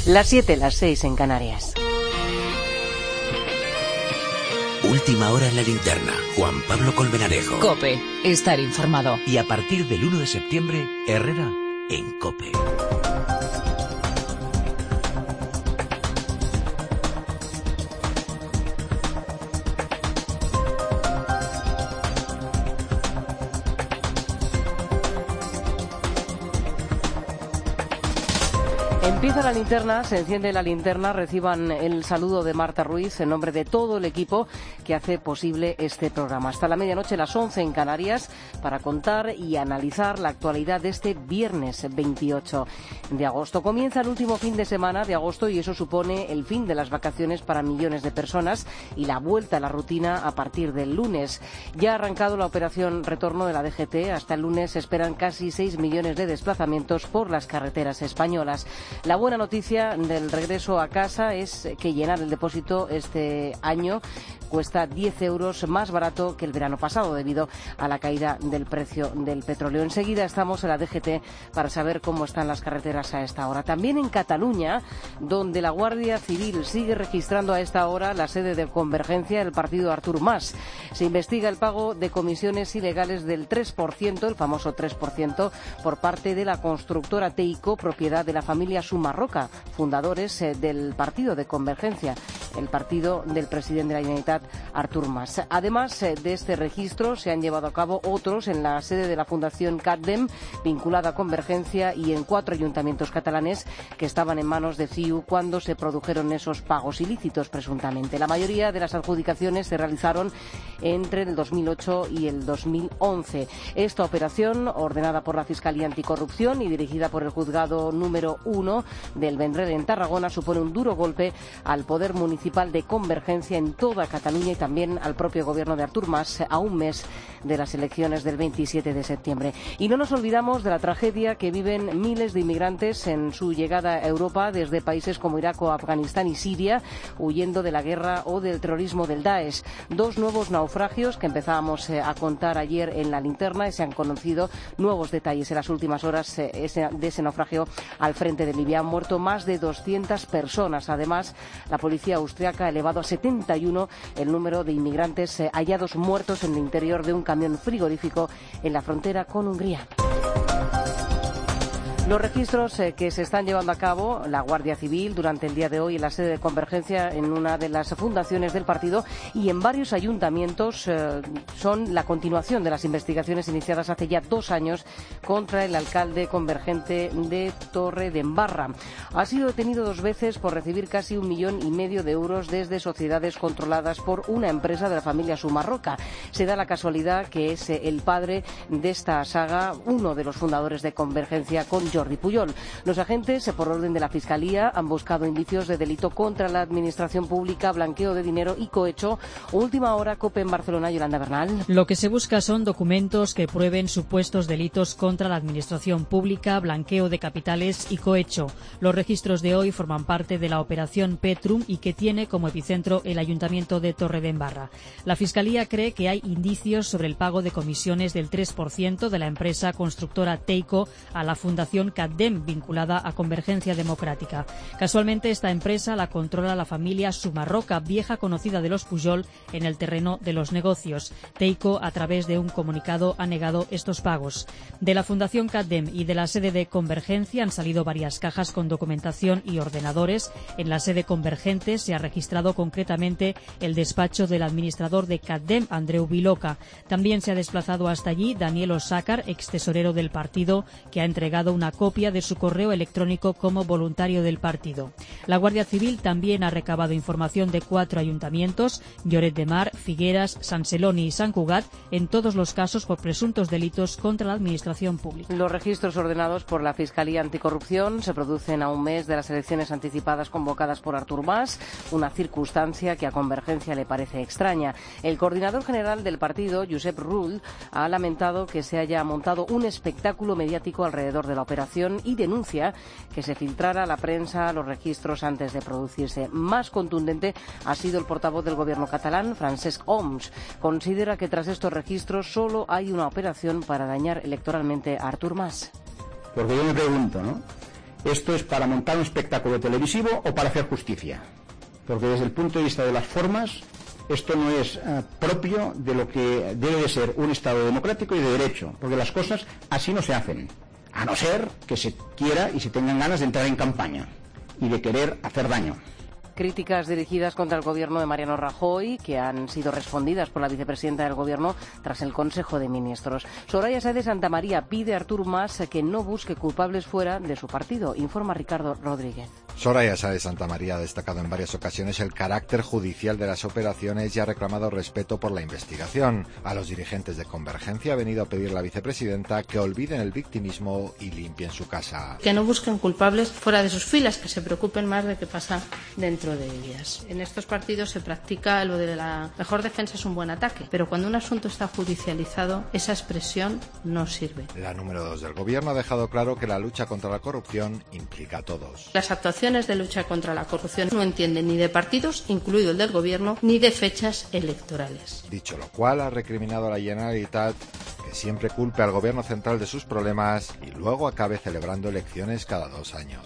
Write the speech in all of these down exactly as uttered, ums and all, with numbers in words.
Las siete, las seis en Canarias. Última hora en la linterna. Juan Pablo Colmenarejo. COPE. Estar informado. Y a partir del uno de septiembre, Herrera en COPE. Empieza la linterna, se enciende la linterna, reciban el saludo de Marta Ruiz en nombre de todo el equipo que hace posible este programa. Hasta la medianoche, las once en Canarias, para contar y analizar la actualidad de este viernes veintiocho de agosto. Comienza el último fin de semana de agosto y eso supone el fin de las vacaciones para millones de personas y la vuelta a la rutina a partir del lunes. Ya ha arrancado la operación retorno de la D G T. Hasta el lunes se esperan casi seis millones de desplazamientos por las carreteras españolas. La buena noticia del regreso a casa es que llenar el depósito este año cuesta diez euros más barato que el verano pasado debido a la caída del precio del petróleo. Enseguida estamos en la D G T para saber cómo están las carreteras a esta hora. También en Cataluña, donde la Guardia Civil sigue registrando a esta hora la sede de Convergencia del partido Artur Mas. Se investiga el pago de comisiones ilegales del tres por ciento, el famoso tres por ciento, por parte de la constructora Teico, propiedad de la familia Sumarroca, fundadores eh, del partido de Convergencia, el partido del presidente de la Generalitat, Artur Mas. Además eh, de este registro, se han llevado a cabo otros en la sede de la Fundación CatDem, vinculada a Convergencia, y en cuatro ayuntamientos catalanes que estaban en manos de C I U cuando se produjeron esos pagos ilícitos, presuntamente. La mayoría de las adjudicaciones se realizaron entre el dos mil ocho y el dos mil once. Esta operación, ordenada por la Fiscalía Anticorrupción y dirigida por el juzgado número uno del Vendrell en Tarragona, supone un duro golpe al poder municipal de Convergencia en toda Cataluña y también al propio gobierno de Artur Mas a un mes de las elecciones del veintisiete de septiembre. Y no nos olvidamos de la tragedia que viven miles de inmigrantes en su llegada a Europa desde países como Irak o Afganistán y Siria, huyendo de la guerra o del terrorismo del Daesh. Dos nuevos naufragios que empezábamos eh, a contar ayer en la linterna y se han conocido nuevos detalles en las últimas horas eh, ese, de ese naufragio al frente de Libia. Han muerto más de doscientas personas. Además, la policía austriaca ha elevado a setenta y uno el número de inmigrantes eh, hallados muertos en el interior de un camión frigorífico en la frontera con Hungría. Los registros eh, que se están llevando a cabo la Guardia Civil durante el día de hoy en la sede de Convergencia, en una de las fundaciones del partido y en varios ayuntamientos, eh, son la continuación de las investigaciones iniciadas hace ya dos años contra el alcalde convergente de Torredembarra. Ha sido detenido dos veces por recibir casi un millón y medio de euros desde sociedades controladas por una empresa de la familia Sumarroca. Se da la casualidad que es eh, el padre de esta saga, uno de los fundadores de Convergencia, con Jordi Pujol. Los agentes, por orden de la Fiscalía, han buscado indicios de delito contra la administración pública, blanqueo de dinero y cohecho. Última hora, COPE en Barcelona, Yolanda Bernal. Lo que se busca son documentos que prueben supuestos delitos contra la administración pública, blanqueo de capitales y cohecho. Los registros de hoy forman parte de la operación Petrum y que tiene como epicentro el Ayuntamiento de Torredembarra. La Fiscalía cree que hay indicios sobre el pago de comisiones del tres por ciento de la empresa constructora Teico a la Fundación CatDem, vinculada a Convergencia Democrática. Casualmente, esta empresa la controla la familia Sumarroca, vieja conocida de los Pujol en el terreno de los negocios. Teico, a través de un comunicado, ha negado estos pagos. De la Fundación CatDem y de la sede de Convergencia han salido varias cajas con documentación y ordenadores. En la sede convergente se ha registrado concretamente el despacho del administrador de CatDem, Andreu Viloca. También se ha desplazado hasta allí Daniel Osácar, ex tesorero del partido, que ha entregado una copia de su correo electrónico como voluntario del partido. La Guardia Civil también ha recabado información de cuatro ayuntamientos, Lloret de Mar, Figueras, San Celoni y Sant Cugat, en todos los casos por presuntos delitos contra la administración pública. Los registros ordenados por la Fiscalía Anticorrupción se producen a un mes de las elecciones anticipadas convocadas por Artur Mas, una circunstancia que a Convergencia le parece extraña. El coordinador general del partido, Josep Rull, ha lamentado que se haya montado un espectáculo mediático alrededor de la operación y denuncia que se filtrara a la prensa los registros antes de producirse. Más contundente ha sido el portavoz del gobierno catalán, Francesc Homs. Considera que tras estos registros solo hay una operación para dañar electoralmente a Artur Mas. Porque yo me pregunto, ¿no? ¿Esto es para montar un espectáculo televisivo o para hacer justicia? Porque desde el punto de vista de las formas, esto no es uh, propio de lo que debe de ser un Estado democrático y de derecho, porque las cosas así no se hacen, a no ser que se quiera y se tengan ganas de entrar en campaña y de querer hacer daño. Críticas dirigidas contra el gobierno de Mariano Rajoy, que han sido respondidas por la vicepresidenta del gobierno tras el Consejo de Ministros. Soraya Sáez de Santamaría pide a Artur Mas que no busque culpables fuera de su partido, informa Ricardo Rodríguez. Soraya Sáez de Santamaría ha destacado en varias ocasiones el carácter judicial de las operaciones y ha reclamado respeto por la investigación. A los dirigentes de Convergencia ha venido a pedir la vicepresidenta que olviden el victimismo y limpien su casa. Que no busquen culpables fuera de sus filas, que se preocupen más de qué pasa dentro de ellas. En estos partidos se practica lo de la mejor defensa es un buen ataque, pero cuando un asunto está judicializado, esa expresión no sirve. La número dos del gobierno ha dejado claro que la lucha contra la corrupción implica a todos. Las actuaciones de lucha contra la corrupción no entienden ni de partidos, incluido el del gobierno, ni de fechas electorales. Dicho lo cual, ha recriminado a la Generalitat que siempre culpe al gobierno central de sus problemas y luego acabe celebrando elecciones cada dos años.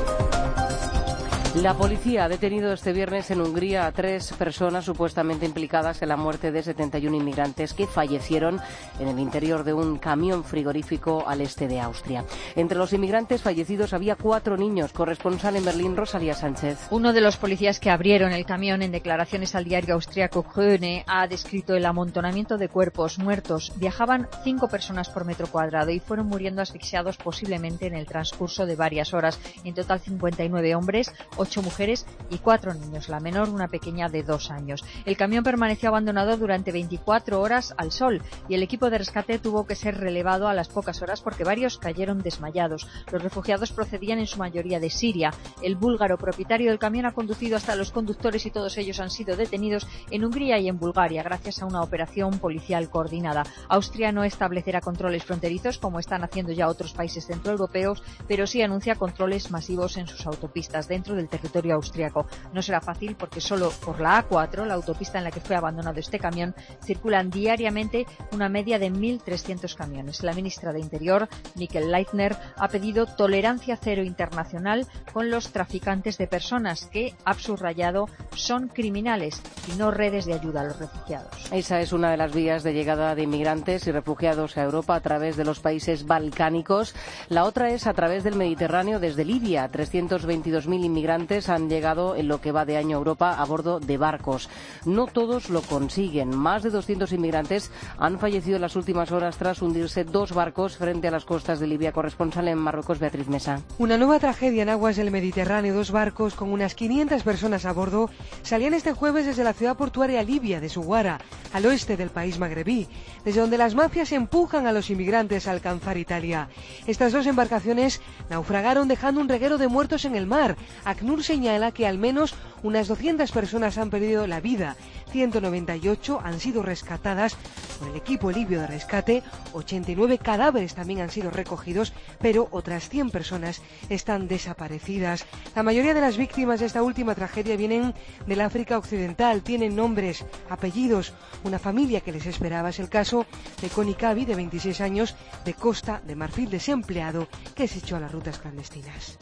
La policía ha detenido este viernes en Hungría a tres personas supuestamente implicadas en la muerte de setenta y uno inmigrantes que fallecieron en el interior de un camión frigorífico al este de Austria. Entre los inmigrantes fallecidos había cuatro niños. Corresponsal en Berlín, Rosalía Sánchez. Uno de los policías que abrieron el camión, en declaraciones al diario austriaco Krone, ha descrito el amontonamiento de cuerpos muertos. Viajaban cinco personas por metro cuadrado y fueron muriendo asfixiados posiblemente en el transcurso de varias horas. En total cincuenta y nueve hombres, ocho mujeres y cuatro niños, la menor una pequeña de dos años. El camión permaneció abandonado durante veinticuatro horas al sol y el equipo de rescate tuvo que ser relevado a las pocas horas porque varios cayeron desmayados. Los refugiados procedían en su mayoría de Siria. El búlgaro propietario del camión ha conducido hasta los conductores y todos ellos han sido detenidos en Hungría y en Bulgaria gracias a una operación policial coordinada. Austria no establecerá controles fronterizos como están haciendo ya otros países centroeuropeos, pero sí anuncia controles masivos en sus autopistas dentro del territorio austriaco. No será fácil porque solo por la A cuatro, la autopista en la que fue abandonado este camión, circulan diariamente una media de mil trescientos camiones. La ministra de Interior, Mikkel Leitner, ha pedido tolerancia cero internacional con los traficantes de personas que, ha subrayado, son criminales y no redes de ayuda a los refugiados. Esa es una de las vías de llegada de inmigrantes y refugiados a Europa a través de los países balcánicos. La otra es a través del Mediterráneo desde Libia. trescientos veintidós mil inmigrantes han llegado en lo que va de año a Europa a bordo de barcos. No todos lo consiguen. Más de doscientos inmigrantes han fallecido en las últimas horas tras hundirse dos barcos frente a las costas de Libia. Corresponsal en Marruecos, Beatriz Mesa. Una nueva tragedia en aguas del Mediterráneo. Dos barcos con unas quinientas personas a bordo salían este jueves desde la ciudad portuaria libia de Zuwara, al oeste del país magrebí, desde donde las mafias empujan a los inmigrantes a alcanzar Italia. Estas dos embarcaciones naufragaron dejando un reguero de muertos en el mar. ACNUR señala que al menos unas doscientas personas han perdido la vida, ciento noventa y ocho han sido rescatadas por el equipo libio de rescate, ochenta y nueve cadáveres también han sido recogidos, pero otras cien personas están desaparecidas. La mayoría de las víctimas de esta última tragedia vienen del África Occidental, tienen nombres, apellidos, una familia que les esperaba. Es el caso de Connie Cavi, de veintiséis años, de Costa de Marfil, desempleado, que se echó a las rutas clandestinas.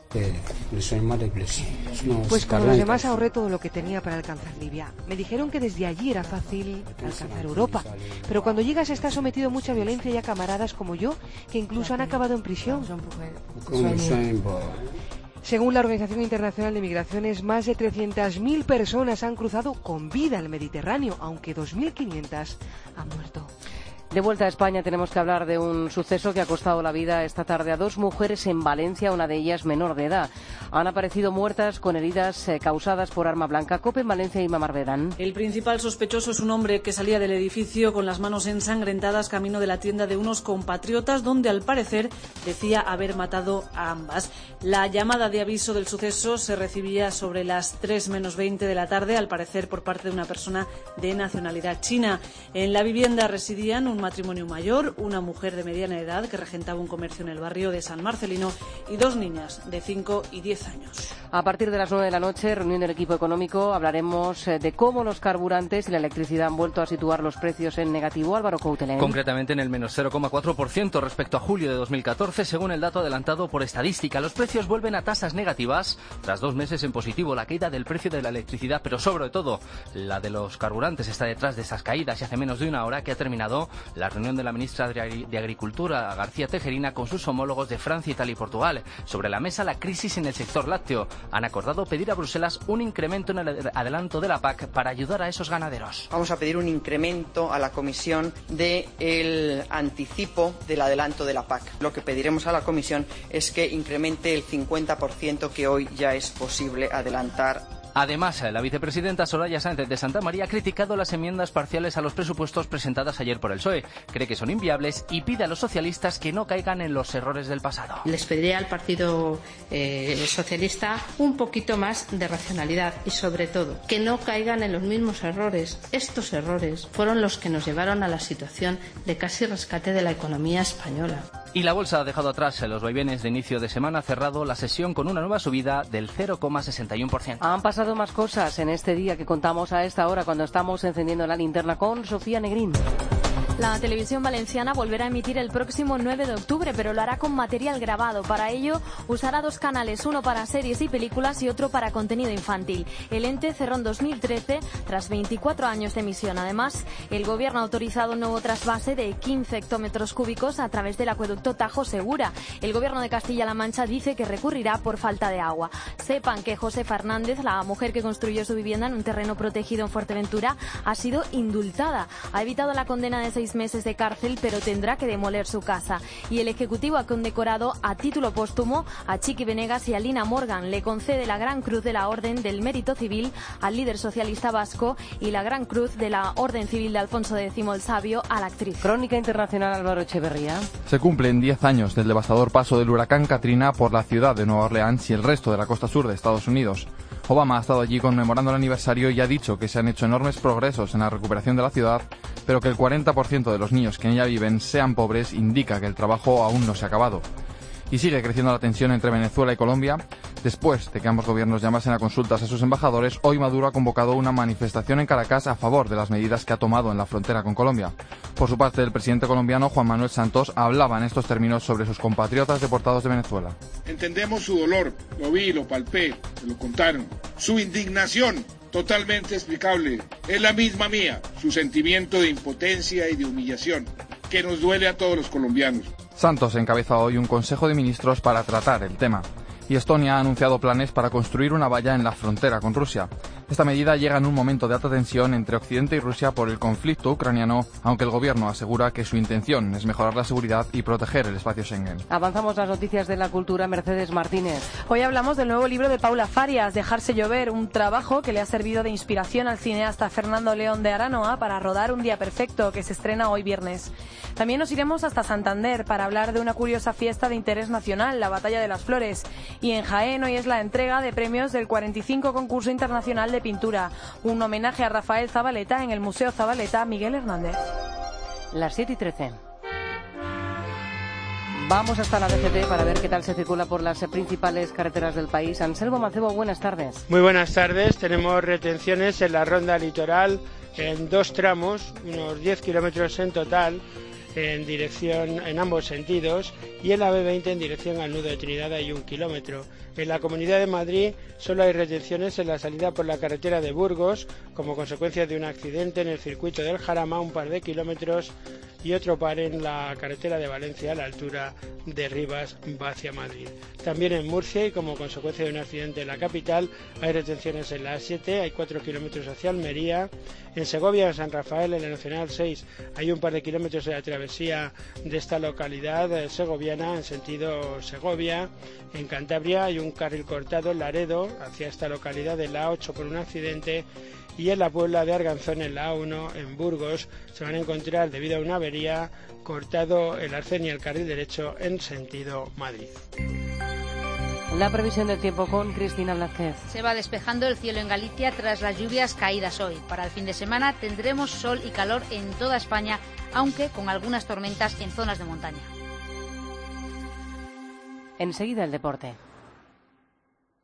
Pues como los demás ahorré todo lo que tenía para alcanzar Libia. Me dijeron que desde allí era fácil alcanzar Europa, pero cuando llegas estás sometido a mucha violencia y a camaradas como yo, que incluso han acabado en prisión. Según la Organización Internacional de Migraciones, más de trescientas mil personas han cruzado con vida el Mediterráneo, aunque dos mil quinientas han muerto. De vuelta a España tenemos que hablar de un suceso que ha costado la vida esta tarde a dos mujeres en Valencia, una de ellas menor de edad. Han aparecido muertas con heridas eh, causadas por arma blanca. COPE en Valencia y Mamar Verán. El principal sospechoso es un hombre que salía del edificio con las manos ensangrentadas camino de la tienda de unos compatriotas donde al parecer decía haber matado a ambas. La llamada de aviso del suceso se recibía sobre las tres menos veinte de la tarde, al parecer por parte de una persona de nacionalidad china. En la vivienda residían un matrimonio mayor, una mujer de mediana edad que regentaba un comercio en el barrio de San Marcelino y dos niñas de cinco y diez diez años. A partir de las nueve de la noche, reunión del equipo económico, hablaremos de cómo los carburantes y la electricidad han vuelto a situar los precios en negativo. Álvaro Coutelén. Concretamente en el menos cero coma cuatro por ciento respecto a julio de dos mil catorce, según el dato adelantado por Estadística. Los precios vuelven a tasas negativas tras dos meses en positivo. La caída del precio de la electricidad, pero sobre todo la de los carburantes, está detrás de esas caídas, y hace menos de una hora que ha terminado la reunión de la ministra de Agricultura, García Tejerina, con sus homólogos de Francia, Italia y Portugal. Sobre la mesa, la crisis en el sector lácteo. Han acordado pedir a Bruselas un incremento en el adelanto de la P A C para ayudar a esos ganaderos. Vamos a pedir un incremento a la Comisión del anticipo del adelanto de la P A C. Lo que pediremos a la Comisión es que incremente el cincuenta por ciento que hoy ya es posible adelantar. Además, la vicepresidenta Soraya Sáenz de Santamaría ha criticado las enmiendas parciales a los presupuestos presentadas ayer por el P S O E. Cree que son inviables y pide a los socialistas que no caigan en los errores del pasado. Les pediría al Partido eh, Socialista un poquito más de racionalidad y, sobre todo, que no caigan en los mismos errores. Estos errores fueron los que nos llevaron a la situación de casi rescate de la economía española. Y la bolsa ha dejado atrás los vaivenes de inicio de semana, ha cerrado la sesión con una nueva subida del cero coma sesenta y uno por ciento. Han pasado más cosas en este día que contamos a esta hora cuando estamos encendiendo la linterna con Sofía Negrín. La televisión valenciana volverá a emitir el próximo nueve de octubre, pero lo hará con material grabado. Para ello, usará dos canales, uno para series y películas y otro para contenido infantil. El ente cerró en dos mil trece tras veinticuatro años de emisión. Además, el Gobierno ha autorizado un nuevo trasvase de quince hectómetros cúbicos a través del acueducto Tajo Segura. El Gobierno de Castilla-La Mancha dice que recurrirá por falta de agua. Sepan que Josefa Hernández, la mujer que construyó su vivienda en un terreno protegido en Fuerteventura, ha sido indultada. Ha evitado la condena de seis meses de cárcel, pero tendrá que demoler su casa. Y el Ejecutivo ha condecorado a título póstumo a Chiqui Venegas y a Lina Morgan. Le concede la Gran Cruz de la Orden del Mérito Civil al líder socialista vasco y la Gran Cruz de la Orden Civil de Alfonso X el Sabio a la actriz. Crónica Internacional, Álvaro Echeverría. Se cumplen diez años del devastador paso del huracán Katrina por la ciudad de Nueva Orleans y el resto de la costa sur de Estados Unidos. Obama ha estado allí conmemorando el aniversario y ha dicho que se han hecho enormes progresos en la recuperación de la ciudad, pero que el cuarenta por ciento de los niños que en ella viven sean pobres indica que el trabajo aún no se ha acabado. Y sigue creciendo la tensión entre Venezuela y Colombia. Después de que ambos gobiernos llamasen a consultas a sus embajadores, hoy Maduro ha convocado una manifestación en Caracas a favor de las medidas que ha tomado en la frontera con Colombia. Por su parte, el presidente colombiano Juan Manuel Santos hablaba en estos términos sobre sus compatriotas deportados de Venezuela. Entendemos su dolor, lo vi, lo palpé, me lo contaron. Su indignación, totalmente explicable, es la misma mía. Su sentimiento de impotencia y de humillación, que nos duele a todos los colombianos. Santos encabeza hoy un Consejo de Ministros para tratar el tema. Y Estonia ha anunciado planes para construir una valla en la frontera con Rusia. Esta medida llega en un momento de alta tensión entre Occidente y Rusia por el conflicto ucraniano, aunque el gobierno asegura que su intención es mejorar la seguridad y proteger el espacio Schengen. Avanzamos las noticias de la cultura. Mercedes Martínez. Hoy hablamos del nuevo libro de Paula Farias, Dejarse llover, un trabajo que le ha servido de inspiración al cineasta Fernando León de Aranoa para rodar Un día perfecto, que se estrena hoy viernes. También nos iremos hasta Santander para hablar de una curiosa fiesta de interés nacional, la Batalla de las Flores. Y en Jaén hoy es la entrega de premios del cuarenta y cinco Concurso Internacional de Pintura, un homenaje a Rafael Zabaleta en el Museo Zabaleta Miguel Hernández. Las siete y trece. Vamos hasta la D G T para ver qué tal se circula por las principales carreteras del país. Anselmo Mancebo, buenas tardes. Muy buenas tardes. Tenemos retenciones en la ronda litoral en dos tramos, unos diez kilómetros en total, en dirección en ambos sentidos, y en la B veinte en dirección al nudo de Trinidad hay un kilómetro. En la Comunidad de Madrid solo hay retenciones en la salida por la carretera de Burgos como consecuencia de un accidente en el circuito del Jarama, un par de kilómetros, y otro par en la carretera de Valencia a la altura de Rivas va hacia Madrid. También en Murcia, y como consecuencia de un accidente en la capital, hay retenciones en la A siete, hay cuatro kilómetros hacia Almería. En Segovia, en San Rafael, en la Nacional seis, hay un par de kilómetros de la travesía de esta localidad eh, segoviana en sentido Segovia. En Cantabria hay un carril cortado en Laredo hacia esta localidad de la A ocho por un accidente. Y en la Puebla de Arganzón, en la A uno, en Burgos, se van a encontrar, debido a una avería, cortado el arcén y el carril derecho en sentido Madrid. La previsión del tiempo con Cristina Blázquez. Se va despejando el cielo en Galicia tras las lluvias caídas hoy. Para el fin de semana tendremos sol y calor en toda España, aunque con algunas tormentas en zonas de montaña. Enseguida el deporte.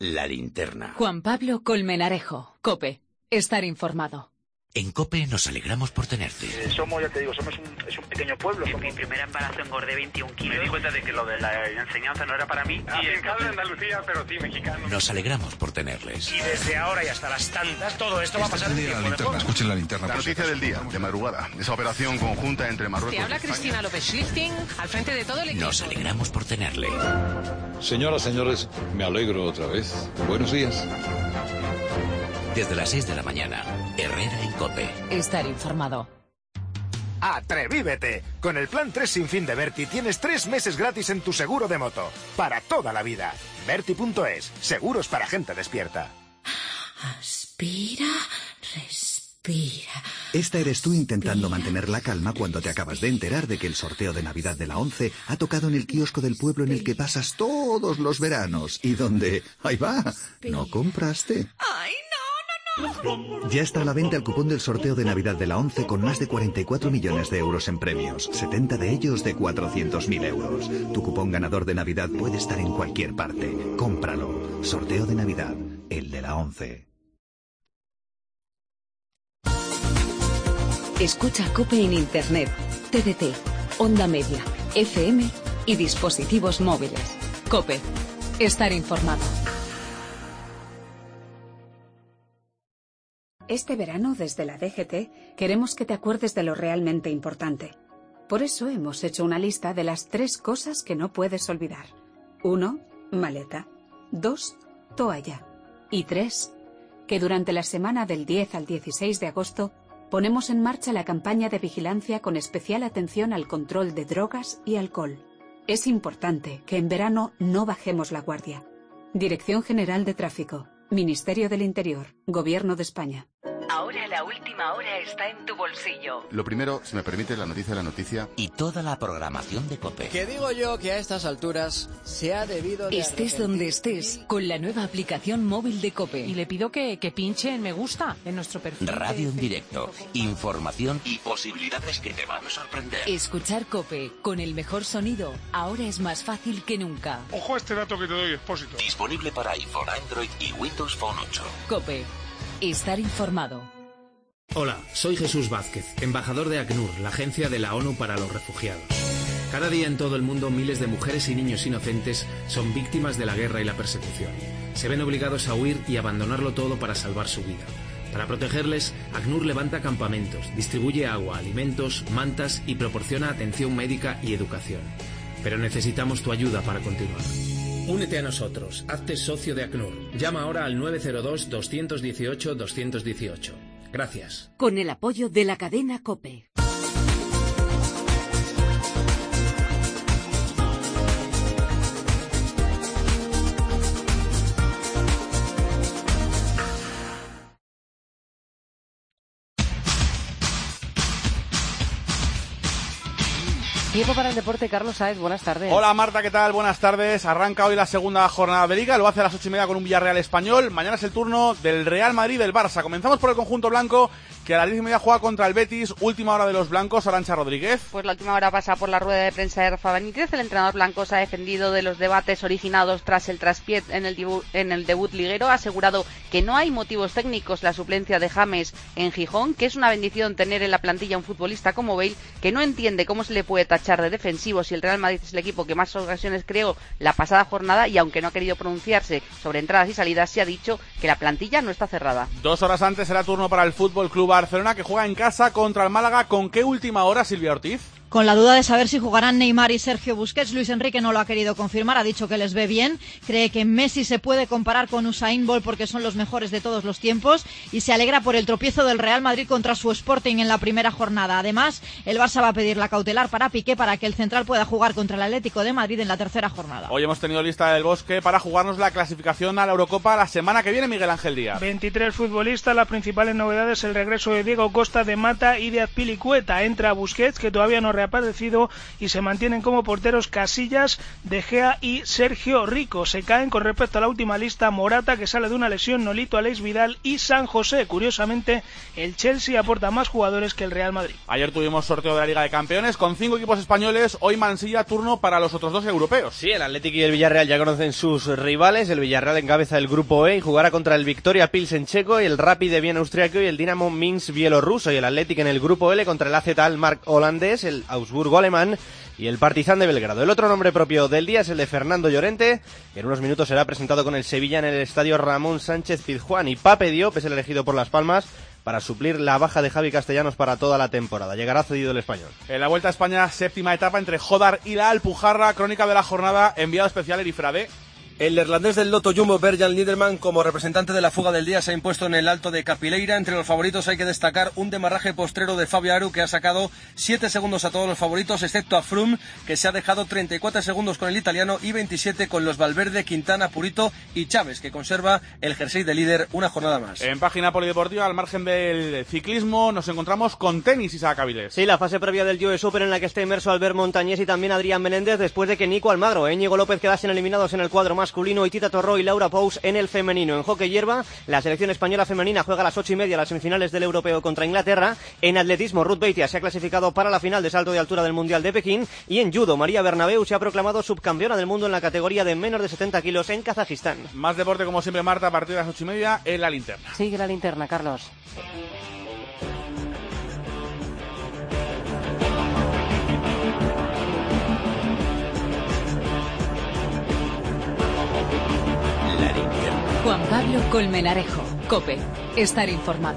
La Linterna. Juan Pablo Colmenarejo, COPE. Estar informado. En COPE nos alegramos por tenerte. Eh, somos, ya te digo, somos un, es un pequeño pueblo. En somos... mi primer embarazo engordé veintiún kilos. Me di cuenta de que lo de la enseñanza no era para mí. Ah, y en en Andalucía, pero sí mexicano. Nos alegramos por tenerles. Y desde ahora y hasta las tantas, todo esto va a pasar en La linterna, escuchen la linterna. La noticia del día, de madrugada, esa operación conjunta entre Marruecos y Te habla España. Cristina López Schlichting, al frente de todo el equipo. Nos alegramos por tenerle. Señoras, señores, me alegro otra vez. Buenos días. Desde las seis de la mañana, Herrera en COPE. Estar informado. ¡Atrevívete! Con el plan tres sin fin de Berti tienes tres meses gratis en tu seguro de moto. Para toda la vida. Berti punto es. Seguros para gente despierta. Aspira, respira. Esta eres tú intentando mantener la calma cuando te acabas de enterar de que el sorteo de Navidad de la once ha tocado en el kiosco del pueblo en el que pasas todos los veranos y donde, ahí va, no compraste. ¡Ay, no! Ya está a la venta el cupón del sorteo de Navidad de la once con más de cuarenta y cuatro millones de euros en premios, setenta de ellos de cuatrocientos mil euros. Tu cupón ganador de Navidad puede estar en cualquier parte. Cómpralo. Sorteo de Navidad, el de la once. Escucha COPE en Internet, T D T, Onda Media, F M y dispositivos móviles. COPE. Estar informado. Este verano, desde la D G T, queremos que te acuerdes de lo realmente importante. Por eso hemos hecho una lista de las tres cosas que no puedes olvidar. Uno, maleta. Dos, toalla. Y tres, que durante la semana del diez al dieciséis de agosto ponemos en marcha la campaña de vigilancia con especial atención al control de drogas y alcohol. Es importante que en verano no bajemos la guardia. Dirección General de Tráfico, Ministerio del Interior, Gobierno de España. Ahora la última hora está en tu bolsillo. Lo primero, si me permite, la noticia de la noticia. Y toda la programación de COPE. Que digo yo que a estas alturas se ha debido de Estés donde estés, con la nueva aplicación móvil de COPE. Y le pido que, que pinche en me gusta en nuestro perfil. Radio en directo, información y posibilidades que te van a sorprender. Escuchar COPE con el mejor sonido ahora es más fácil que nunca. Ojo a este dato que te doy, Expósito. Disponible para iPhone, Android y Windows Phone ocho. COPE. Estar informado. Hola, soy Jesús Vázquez, embajador de ACNUR, la agencia de la ONU para los refugiados. Cada día en todo el mundo miles de mujeres y niños inocentes son víctimas de la guerra y la persecución. Se ven obligados a huir y abandonarlo todo para salvar su vida. Para protegerles, ACNUR levanta campamentos, distribuye agua, alimentos, mantas y proporciona atención médica y educación. Pero necesitamos tu ayuda para continuar. Únete a nosotros, hazte socio de ACNUR. Llama ahora al nueve cero dos, dos uno ocho, dos uno ocho. Gracias. Con el apoyo de la cadena COPE. Tiempo para el deporte, Carlos Sáez, buenas tardes. Hola Marta, ¿qué tal? Buenas tardes. Arranca hoy la segunda jornada de Liga, lo hace a las ocho y media con un Villarreal Español. Mañana es el turno del Real Madrid y del Barça. Comenzamos por el conjunto blanco, que a las diez y media juega contra el Betis. Última hora de los blancos, Arantxa Rodríguez. Pues la última hora pasa por la rueda de prensa de Rafa Benítez. El entrenador blanco se ha defendido de los debates originados tras el traspié en el, dibu- en el debut liguero. Ha asegurado que no hay motivos técnicos la suplencia de James en Gijón, que es una bendición tener en la plantilla un futbolista como Bale, que no entiende cómo se le puede tachar de defensivo si el Real Madrid es el equipo que más ocasiones creó la pasada jornada, y aunque no ha querido pronunciarse sobre entradas y salidas, se ha dicho que la plantilla no está cerrada. Dos horas antes será turno para el Fútbol Club Barcelona, que juega en casa contra el Málaga. ¿Con qué última hora, Silvia Ortiz? Con la duda de saber si jugarán Neymar y Sergio Busquets. Luis Enrique no lo ha querido confirmar, ha dicho que les ve bien, cree que Messi se puede comparar con Usain Bolt porque son los mejores de todos los tiempos, y se alegra por el tropiezo del Real Madrid contra su Sporting en la primera jornada. Además, el Barça va a pedir la cautelar para Piqué para que el central pueda jugar contra el Atlético de Madrid en la tercera jornada. Hoy hemos tenido lista del Bosque para jugarnos la clasificación a la Eurocopa la semana que viene, Miguel Ángel Díaz. veintitrés futbolistas, las principales novedades el regreso de Diego Costa, de Mata y de Azpilicueta. Entra Busquets, que todavía no reaparecido y se mantienen como porteros Casillas, De Gea y Sergio Rico. Se caen con respecto a la última lista Morata, que sale de una lesión, Nolito, Alex Vidal y San José. Curiosamente, el Chelsea aporta más jugadores que el Real Madrid. Ayer tuvimos sorteo de la Liga de Campeones con cinco equipos españoles. Hoy Mansilla, turno para los otros dos europeos. Sí, el Athletic y el Villarreal ya conocen sus rivales. El Villarreal encabeza el grupo E y jugará contra el Victoria Pilsen checo, y el Rapid de Viena austriaco y el Dinamo Minsk bielorruso. Y el Athletic en el grupo L contra el A Z Alkmaar holandés, el Augsburgo alemán y el Partizan de Belgrado. El otro nombre propio del día es el de Fernando Llorente, que en unos minutos será presentado con el Sevilla en el estadio Ramón Sánchez Pizjuán. Y Pape Diop es el elegido por Las Palmas para suplir la baja de Javi Castellanos para toda la temporada. Llegará cedido el español. En la Vuelta a España, séptima etapa entre Jodar y la Alpujarra. Crónica de la jornada, enviado especial Erifrade. El neerlandés del Lotto Jumbo, Bert-Jan Linderman, como representante de la fuga del día, se ha impuesto en el Alto de Capileira. Entre los favoritos hay que destacar un demarraje postrero de Fabio Aru, que ha sacado siete segundos a todos los favoritos, excepto a Froome, que se ha dejado treinta y cuatro segundos con el italiano y veintisiete con los Valverde, Quintana, Purito y Chávez, que conserva el jersey de líder una jornada más. En página polideportiva, al margen del ciclismo, nos encontramos con tenis, Isaac Avilés. Sí, la fase previa del U S Open en la que está inmerso Albert Montañés y también Adrián Menéndez, después de que Nico Almagro e Íñigo López quedasen eliminados en el cuadro masculino y Tita Torró y Laura Pous en el femenino. En hockey hierba, la selección española femenina juega a las ocho y media las semifinales del Europeo contra Inglaterra. En atletismo, Ruth Beitia se ha clasificado para la final de salto de altura del Mundial de Pekín. Y en judo, María Bernabeu se ha proclamado subcampeona del mundo en la categoría de menos de setenta kilos en Kazajistán. Más deporte, como siempre, Marta, a partir de las ocho y media en La Linterna. Sigue La Linterna, Carlos. Juan Pablo Colmenarejo, COPE. Estar informado.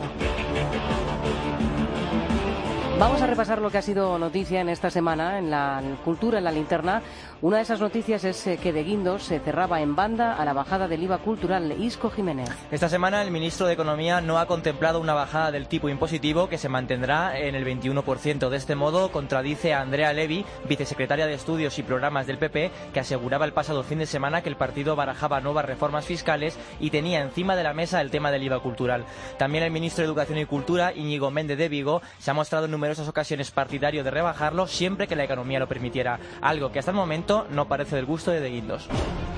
Vamos a repasar lo que ha sido noticia en esta semana en la cultura, en La Linterna. Una de esas noticias es que de Guindos se cerraba en banda a la bajada del I V A cultural. Isco Jiménez. Esta semana el ministro de Economía no ha contemplado una bajada del tipo impositivo, que se mantendrá en el veintiuno por ciento. De este modo contradice a Andrea Levy, vicesecretaria de Estudios y Programas del P P, que aseguraba el pasado fin de semana que el partido barajaba nuevas reformas fiscales y tenía encima de la mesa el tema del I V A cultural. También el ministro de Educación y Cultura, Íñigo Méndez de Vigo, se ha mostrado en numerosas ocasiones partidario de rebajarlo siempre que la economía lo permitiera, algo que hasta el momento no parece del gusto de De Guindos.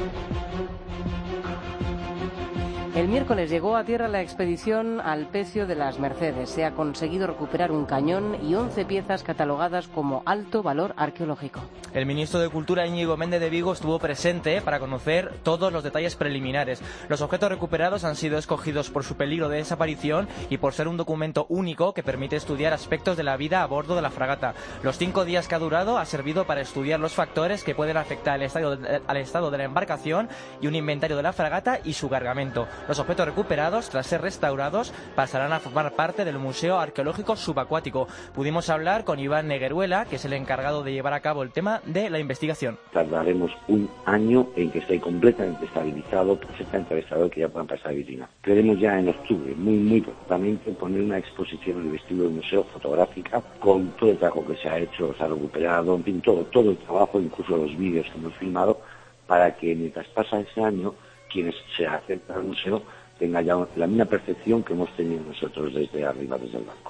El miércoles llegó a tierra la expedición al Pecio de las Mercedes. Se ha conseguido recuperar un cañón y once piezas catalogadas como alto valor arqueológico. El ministro de Cultura, Íñigo Méndez de Vigo, estuvo presente para conocer todos los detalles preliminares. Los objetos recuperados han sido escogidos por su peligro de desaparición y por ser un documento único que permite estudiar aspectos de la vida a bordo de la fragata. Los cinco días que ha durado ha servido para estudiar los factores que pueden afectar al estado de, al estado de la embarcación y un inventario de la fragata y su cargamento. Los objetos recuperados, tras ser restaurados, pasarán a formar parte del Museo Arqueológico Subacuático. Pudimos hablar con Iván Negueruela, que es el encargado de llevar a cabo el tema de la investigación. Tardaremos un año en que esté completamente estabilizado, perfectamente restaurado, que ya puedan pasar a vitrina. Queremos ya en octubre, muy muy prontamente, poner una exposición en el vestíbulo del museo fotográfica con todo el trabajo que se ha hecho, se ha recuperado, en fin, todo, todo el trabajo, incluso los vídeos que hemos filmado, para que mientras pasa ese año, quienes se acercan al museo tengan ya la misma percepción que hemos tenido nosotros desde arriba, desde el banco.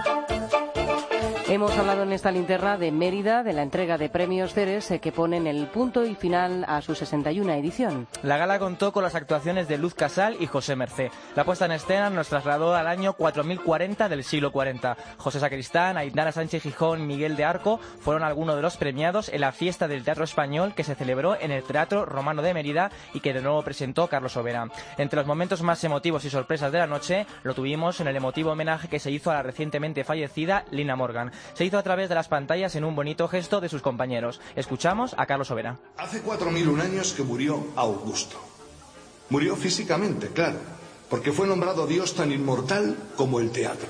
Hemos hablado en esta linterna de Mérida, de la entrega de premios Ceres, eh, que ponen el punto y final a su sesenta y una edición. La gala contó con las actuaciones de Luz Casal y José Mercé. La puesta en escena nos trasladó al año cuatro mil cuarenta del siglo cuarenta. José Sacristán, Ainara Sánchez Gijón, Miguel de Arco fueron algunos de los premiados en la fiesta del teatro español que se celebró en el Teatro Romano de Mérida y que de nuevo presentó Carlos Sobera. Entre los momentos más emotivos y sorpresas de la noche lo tuvimos en el emotivo homenaje que se hizo a la recientemente fallecida Lina Morgan. Se hizo a través de las pantallas en un bonito gesto de sus compañeros. Escuchamos a Carlos Sobera. Hace cuatro mil un años que murió Augusto. Murió físicamente, claro, porque fue nombrado Dios tan inmortal como el teatro.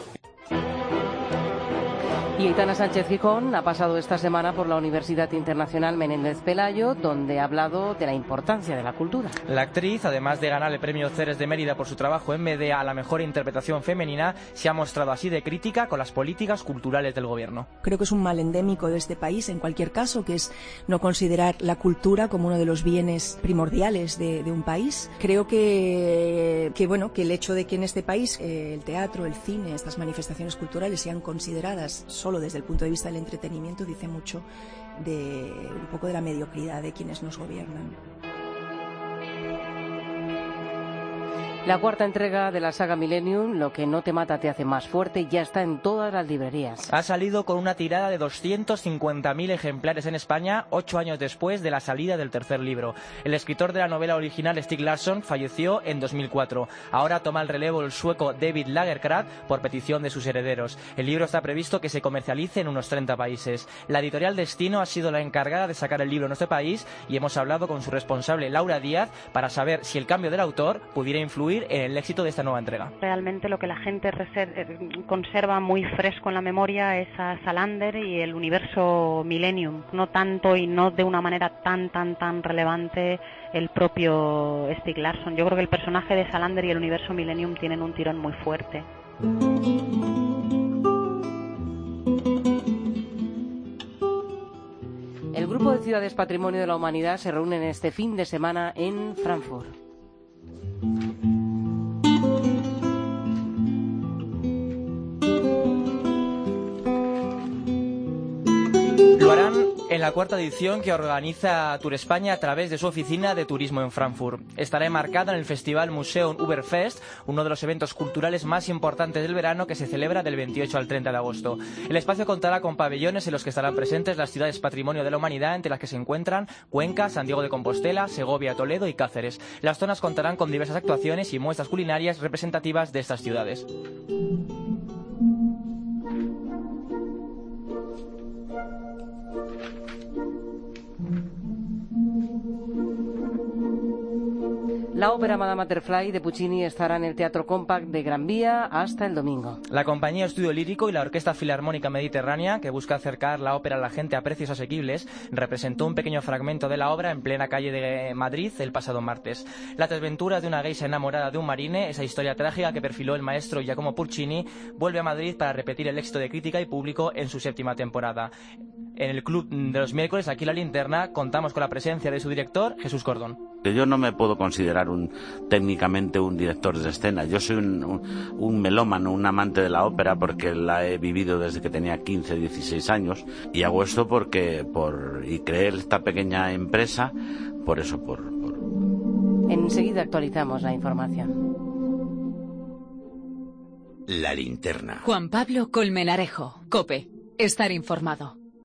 Y Aitana Sánchez Gijón ha pasado esta semana por la Universidad Internacional Menéndez Pelayo, donde ha hablado de la importancia de la cultura. La actriz, además de ganar el premio Ceres de Mérida por su trabajo en Medea a la mejor interpretación femenina, se ha mostrado así de crítica con las políticas culturales del gobierno. Creo que es un mal endémico de este país, en cualquier caso, que es no considerar la cultura como uno de los bienes primordiales de, de un país. Creo que, que, bueno, que el hecho de que en este país eh, el teatro, el cine, estas manifestaciones culturales sean consideradas solo solo desde el punto de vista del entretenimiento, dice mucho de un poco de la mediocridad de quienes nos gobiernan. La cuarta entrega de la saga Millennium, Lo que no te mata te hace más fuerte, ya está en todas las librerías. Ha salido con una tirada de doscientos cincuenta mil ejemplares en España, ocho años después de la salida del tercer libro. El escritor de la novela original, Stieg Larsson, falleció en dos mil cuatro. Ahora toma el relevo el sueco David Lagercrantz por petición de sus herederos. El libro está previsto que se comercialice en unos treinta países. La editorial Destino ha sido la encargada de sacar el libro en nuestro país y hemos hablado con su responsable, Laura Díaz, para saber si el cambio del autor pudiera influir en el éxito de esta nueva entrega. Realmente lo que la gente conserva muy fresco en la memoria es a Salander y el universo Millennium, no tanto y no de una manera tan tan tan relevante el propio Stieg Larsson. Yo creo que el personaje de Salander y el universo Millennium tienen un tirón muy fuerte. El Grupo de Ciudades Patrimonio de la Humanidad se reúnen este fin de semana en Frankfurt. Lo harán en la cuarta edición que organiza Tour España a través de su oficina de turismo en Frankfurt. Estará enmarcada en el Festival Museum Uberfest, uno de los eventos culturales más importantes del verano que se celebra del veintiocho al treinta de agosto. El espacio contará con pabellones en los que estarán presentes las ciudades Patrimonio de la Humanidad, entre las que se encuentran Cuenca, Santiago de Compostela, Segovia, Toledo y Cáceres. Las zonas contarán con diversas actuaciones y muestras culinarias representativas de estas ciudades. La ópera Madame Butterfly de Puccini estará en el Teatro Compact de Gran Vía hasta el domingo. La compañía Estudio Lírico y la Orquesta Filarmónica Mediterránea, que busca acercar la ópera a la gente a precios asequibles, representó un pequeño fragmento de la obra en plena calle de Madrid el pasado martes. Las desventuras de una geisha enamorada de un marine, esa historia trágica que perfiló el maestro Giacomo Puccini, vuelve a Madrid para repetir el éxito de crítica y público en su séptima temporada. En el Club de los Miércoles, aquí La Linterna, contamos con la presencia de su director, Jesús Cordón. Yo no me puedo considerar un, técnicamente un director de escena. Yo soy un, un, un melómano, un amante de la ópera, porque la he vivido desde que tenía quince, dieciséis años, y hago esto porque por y creé esta pequeña empresa por eso, por, por... Enseguida actualizamos la información. La Linterna. Juan Pablo Colmenarejo, COPE. Estar informado.